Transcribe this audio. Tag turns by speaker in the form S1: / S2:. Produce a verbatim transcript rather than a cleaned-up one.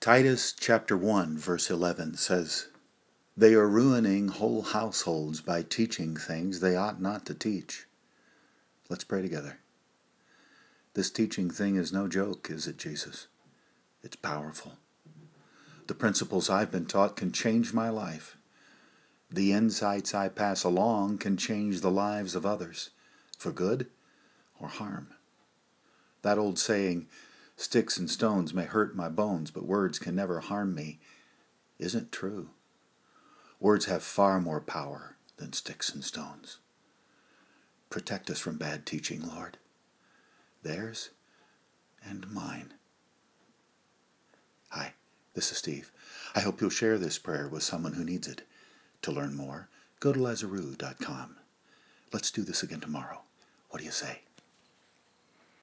S1: Titus chapter one verse eleven says, "They are ruining whole households by teaching things they ought not to teach." Let's pray together. This teaching thing is no joke, is it, Jesus? It's powerful. The principles I've been taught can change my life. The insights I pass along can change the lives of others, for good or harm. That old saying, "Sticks and stones may hurt my bones, but words can never harm me," isn't true. Words have far more power than sticks and stones. Protect us from bad teaching, Lord. Theirs and mine. Hi, this is Steve. I hope you'll share this prayer with someone who needs it. To learn more, go to Lazaroo dot com. Let's do this again tomorrow. What do you say?